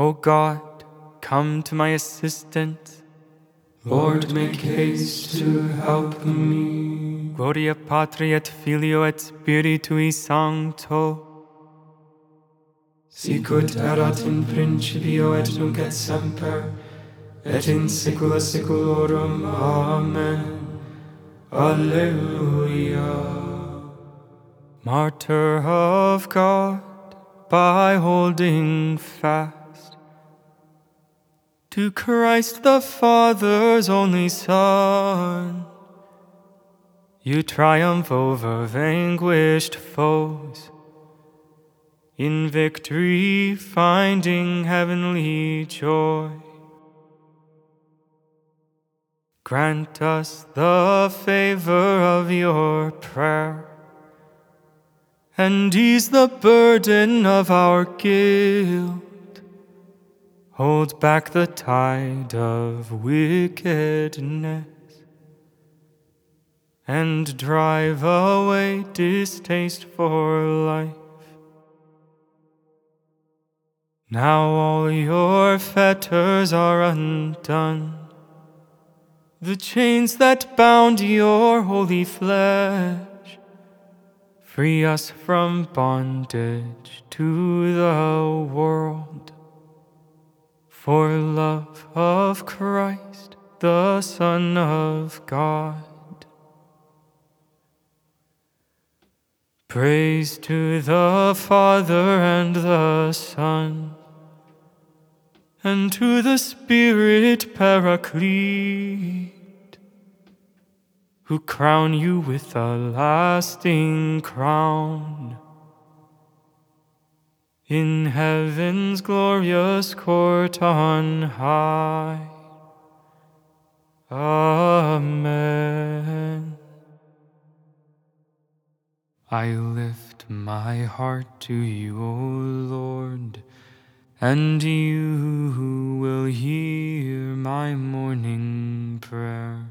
O God, come to my assistance. Lord, make haste to help me. Gloria Patri et Filio et Spiritui Sancto. Sicut erat in principio et nunc et semper, et in saecula saeculorum. Amen. Alleluia. Martyr of God, by holding fast to Christ the Father's only Son, you triumph over vanquished foes, in victory finding heavenly joy. Grant us the favor of your prayer, and ease the burden of our guilt. Hold back the tide of wickedness, and drive away distaste for life. Now all your fetters are undone, the chains that bound your holy flesh. Free us from bondage to the world, for love of Christ, the Son of God. Praise to the Father and the Son, and to the Spirit Paraclete, who crown you with a lasting crown in heaven's glorious court on high. Amen. I lift my heart to you, O Lord, and you will hear my morning prayer.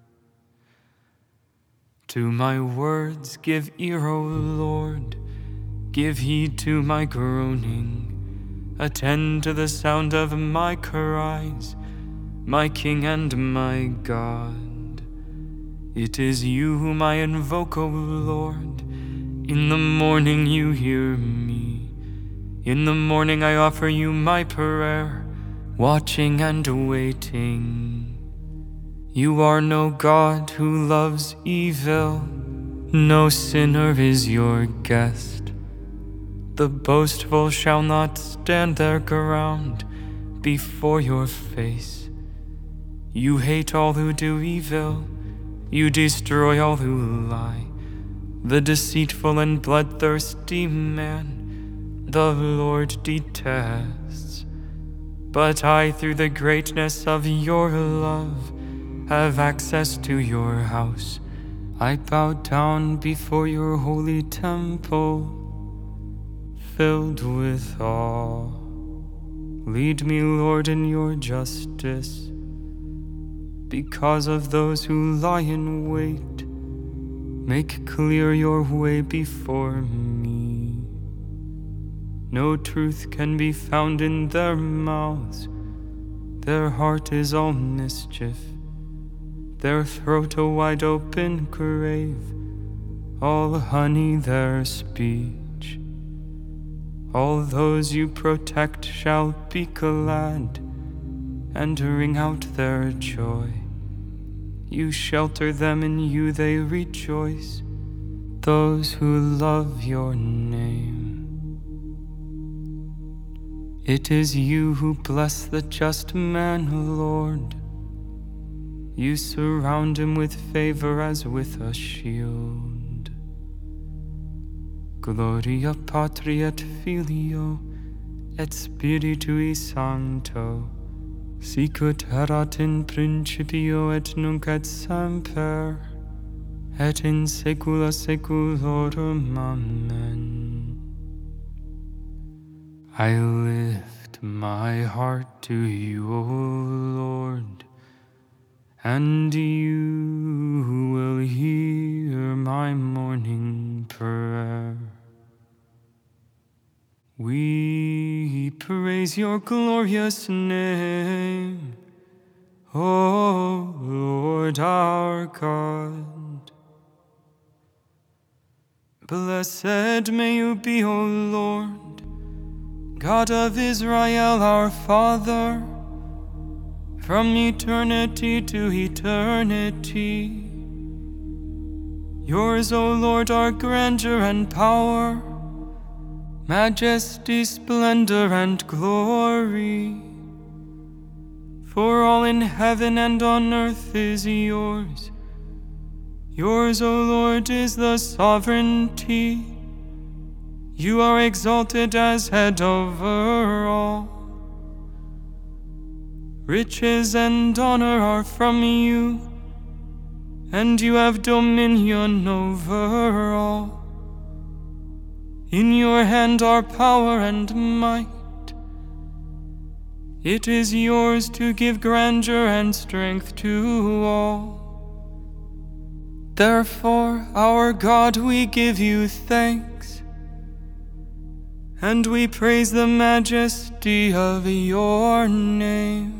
To my words give ear, O Lord, give heed to my groaning. Attend to the sound of my cries, my King and my God. It is you whom I invoke, O Lord. In the morning you hear me. In the morning I offer you my prayer, watching and waiting. You are no God who loves evil, no sinner is your guest. The boastful shall not stand their ground before your face. You hate all who do evil, you destroy all who lie. The deceitful and bloodthirsty man the Lord detests. But I, through the greatness of your love, have access to your house. I bow down before your holy temple, filled with awe. Lead me, Lord, in your justice, because of those who lie in wait. Make clear your way before me. No truth can be found in their mouths. Their heart is all mischief, their throat a wide open grave, all honey their speech. All those you protect shall be glad and ring out their joy. You shelter them, in you they rejoice, those who love your name. It is you who bless the just man, Lord. You surround him with favor as with a shield. Gloria Patri et Filio et Spiritui Sancto, sicut erat in principio et nunc et semper, et in saecula saeculorum. Amen. I lift my heart to you, O Lord, and you will hear my morning prayer. We praise your glorious name, O Lord our God. Blessed may you be, O Lord, God of Israel, our Father, from eternity to eternity. Yours, O Lord, are grandeur and power, majesty, splendor, and glory. For all in heaven and on earth is yours. Yours, O Lord, is the sovereignty. You are exalted as head over all. Riches and honor are from you, and you have dominion over all. In your hand are power and might. It is yours to give grandeur and strength to all. Therefore, our God, we give you thanks, and we praise the majesty of your name.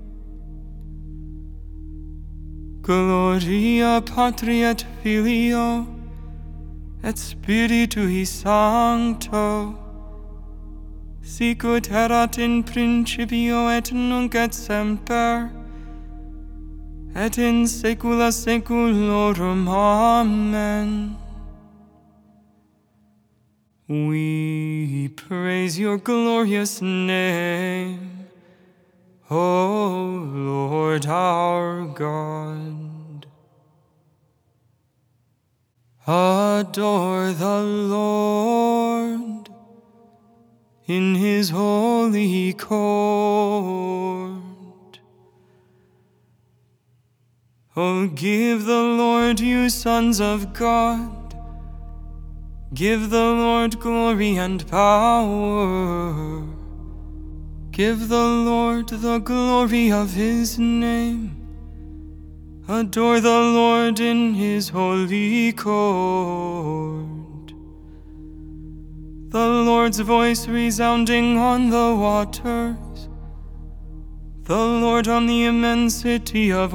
Gloria Patri et Filio et Spiritui Sancto, sicut erat in principio et nunc et semper, et in saecula saeculorum. Amen. We praise your glorious name, O Lord our God. Adore the Lord in his holy court. Oh, give the Lord, you sons of God. Give the Lord glory and power. Give the Lord the glory of his name. Adore the Lord in his holy court. The Lord's voice resounding on the waters. The Lord on the immensity of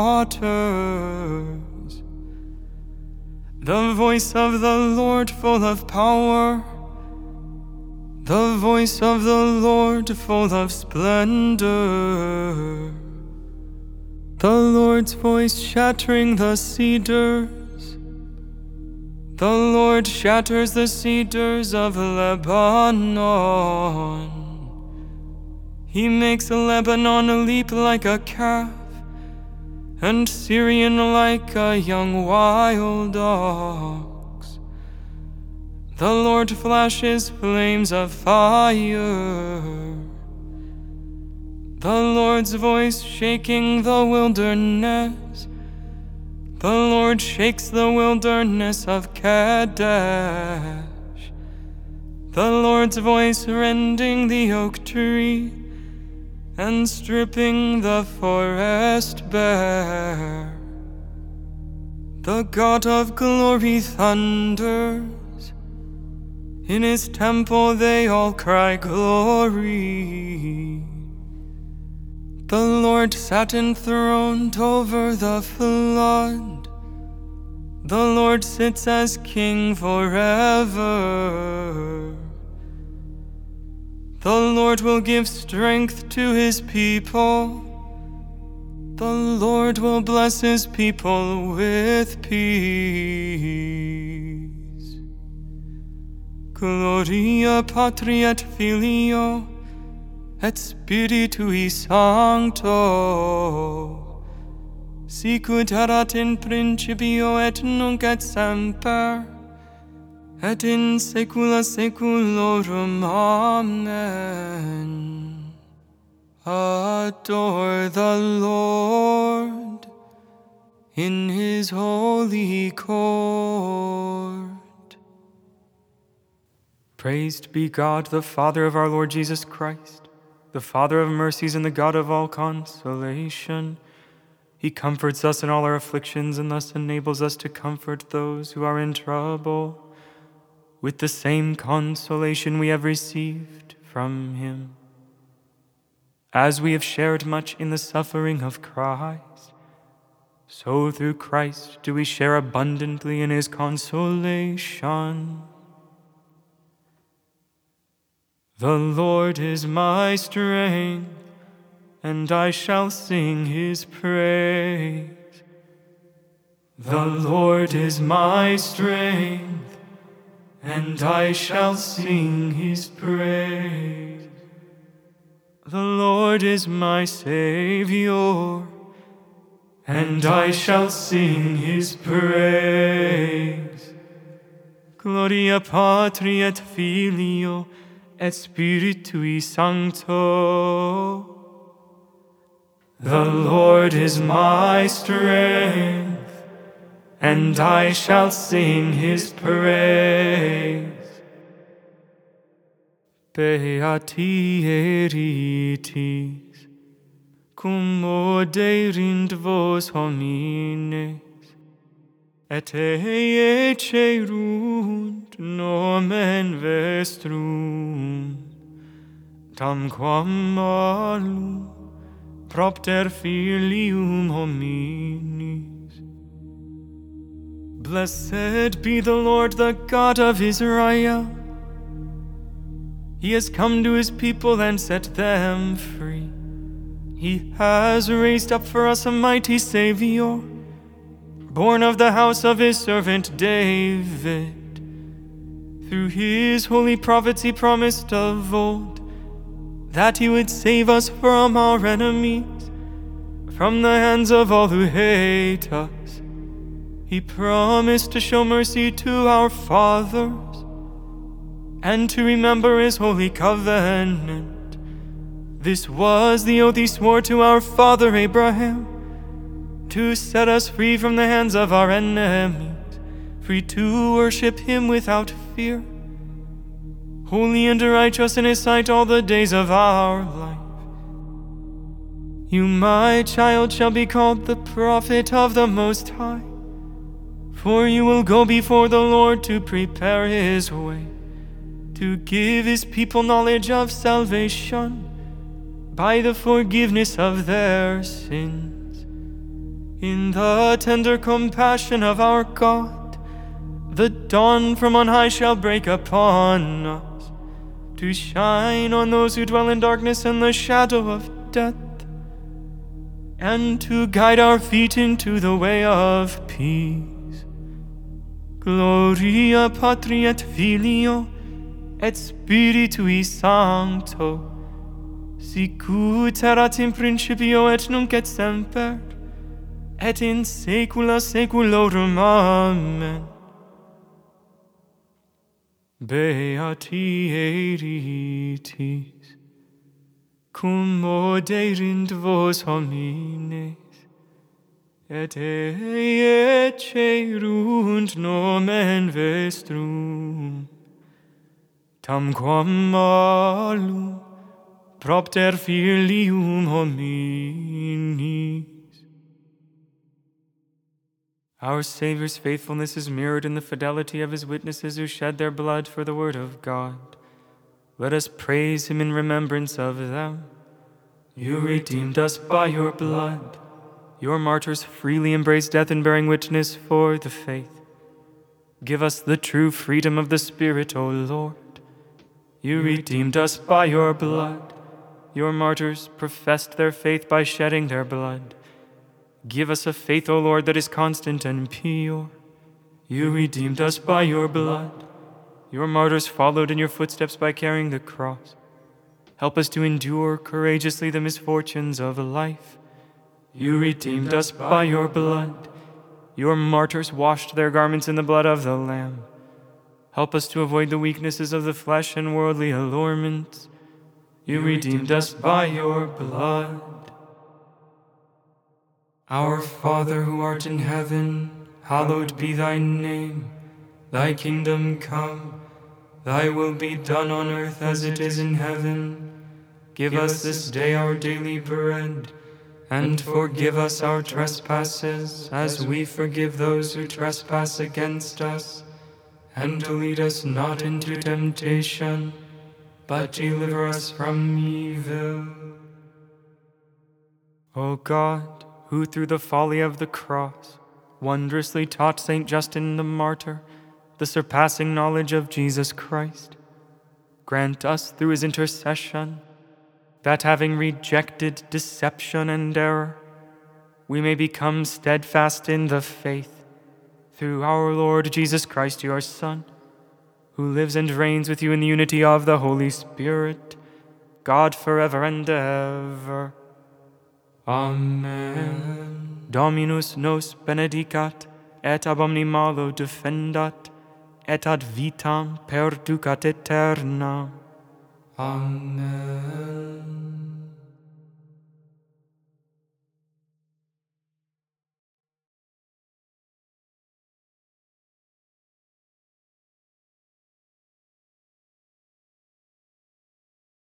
waters. The voice of the Lord full of power. The voice of the Lord full of splendor. The Lord's voice shattering the cedars. The Lord shatters the cedars of Lebanon. He makes Lebanon leap like a calf, and Syrian like a young wild ox. The Lord flashes flames of fire. The Lord's voice shaking the wilderness. The Lord shakes the wilderness of Kadesh. The Lord's voice rending the oak tree and stripping the forest bare. The God of glory thunders. In his temple they all cry glory. The Lord sat enthroned over the flood. The Lord sits as King forever. The Lord will give strength to his people. The Lord will bless his people with peace. Gloria Patri et Filio et Spiritui Sancto, sicut erat in principio et nunc et semper, et in saecula saeculorum. Amen. Adore the Lord in his holy court. Praised be God, the Father of our Lord Jesus Christ, the Father of mercies and the God of all consolation. He comforts us in all our afflictions and thus enables us to comfort those who are in trouble with the same consolation we have received from him. As we have shared much in the suffering of Christ, so through Christ do we share abundantly in his consolation. The Lord is my strength, and I shall sing his praise. The Lord is my strength, and I shall sing his praise. The Lord is my Savior, and I shall sing his praise. Gloria Patri et Filio et Spiritui Sancto. The Lord is my strength, and I shall sing his praise. Beati eritis, cum moderint vos homines, et cerunt nomen vestrum, tamquam malum propter filium hominis. Blessed be the Lord, the God of Israel. He has come to his people and set them free. He has raised up for us a mighty Savior, born of the house of his servant David. Through his holy prophets he promised of old that he would save us from our enemies, from the hands of all who hate us. He promised to show mercy to our fathers and to remember his holy covenant. This was the oath he swore to our father Abraham, to set us free from the hands of our enemies, free to worship him without fear, holy and righteous in his sight all the days of our life. You, my child, shall be called the prophet of the Most High, for you will go before the Lord to prepare his way, to give his people knowledge of salvation by the forgiveness of their sins. In the tender compassion of our God, the dawn from on high shall break upon us, to shine on those who dwell in darkness and the shadow of death, and to guide our feet into the way of peace. Gloria Patri et Filio et Spiritui Sancto, sicut erat in principio et nunc et semper, et in saecula saeculorum. Amen. Beati eritis, cum moderint vos homines, et cerunt nomen vestrum, tamquam malum propter filium hominis. Our Savior's faithfulness is mirrored in the fidelity of his witnesses who shed their blood for the word of God. Let us praise him in remembrance of them. You redeemed us by your blood. Your martyrs freely embraced death in bearing witness for the faith. Give us the true freedom of the Spirit, O Lord. You redeemed us by your blood. Your martyrs professed their faith by shedding their blood. Give us a faith, O Lord, that is constant and pure. You redeemed us by your blood. Your martyrs followed in your footsteps by carrying the cross. Help us to endure courageously the misfortunes of life. You redeemed us by your blood. Your martyrs washed their garments in the blood of the Lamb. Help us to avoid the weaknesses of the flesh and worldly allurements. You redeemed us by your blood. Our Father who art in heaven, hallowed be thy name. Thy kingdom come, thy will be done on earth as it is in heaven. Give us this day our daily bread, and forgive us our trespasses, as we forgive those who trespass against us. And lead us not into temptation, but deliver us from evil. O God, who through the folly of the cross wondrously taught Saint Justin the martyr the surpassing knowledge of Jesus Christ, grant us through his intercession that, having rejected deception and error, we may become steadfast in the faith, through our Lord Jesus Christ, your Son, who lives and reigns with you in the unity of the Holy Spirit, God forever and ever. Amen. Dominus nos benedicat, et ab omni malo defendat, et ad vitam perducat aeternam. Amen.